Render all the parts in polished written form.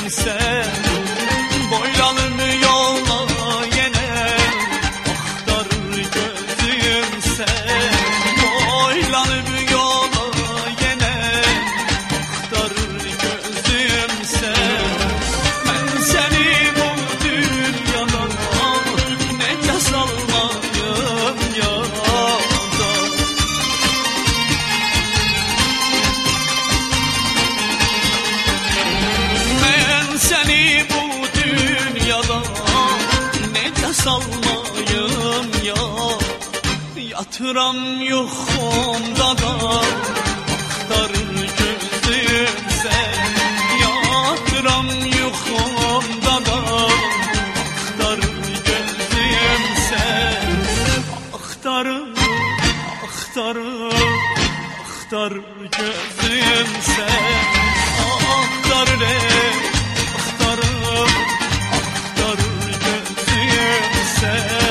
sen. Boylanır yola yine aktarır gözüm sen. Boylanır yola yine aktarır gözüm sen. Ben seni bu dünyadan nece salmayım yada. Ben seni bu dünyadan nece salmayım ya. Yatıram yuxumda da aktarır gözüm sen. Yatıram yuxumda da aktarır gözüm sen. Aktarır, aktarır, aktarır gözüm sen. Aktarır aktarır, aktarır gözüm sen.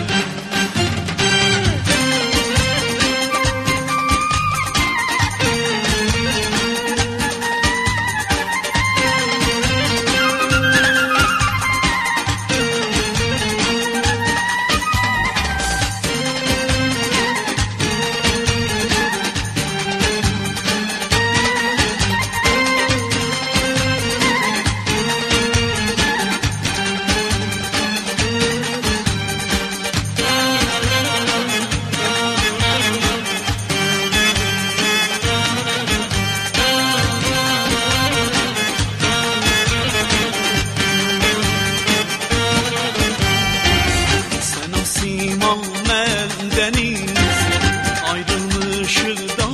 Simal mendeniz ayrılmışız da.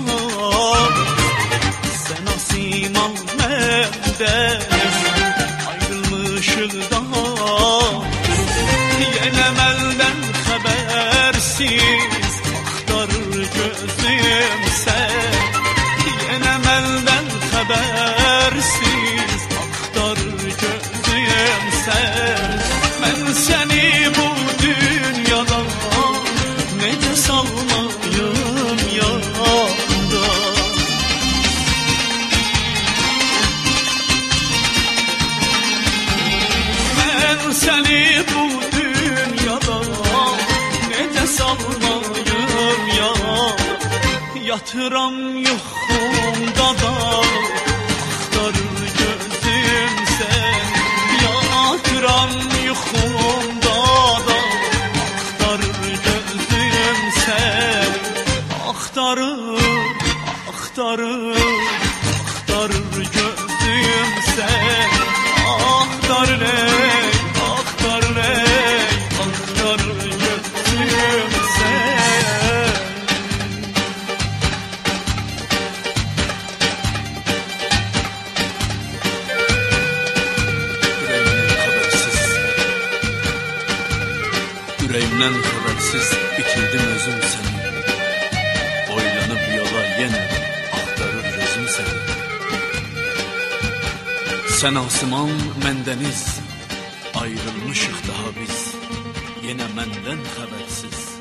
Sen asimal mendeniz ayrılmışız da. Yine melden habersiz aktarır gözüm sen. Yine melden habersiz aktarır gözüm sen. Ben seni bu dünyadan nece salmayım yada. Ben seni bu dünyadan nece salmayım yada. Yatıram yuxumda da aktarır gözüm sen. Yatıram yuxumda da aktarır gözüm sen. Aktarır, aktarır, aktarır gözüm sen. Aktarır aktarır, aktarır gözüm sen. Yüreğimden habersiz bitirdim özüm seni. Boylanıp yola yine aktarır gözüm seni. Sen asman mendeniz ayrılmışık daha biz. Yine menden habersiz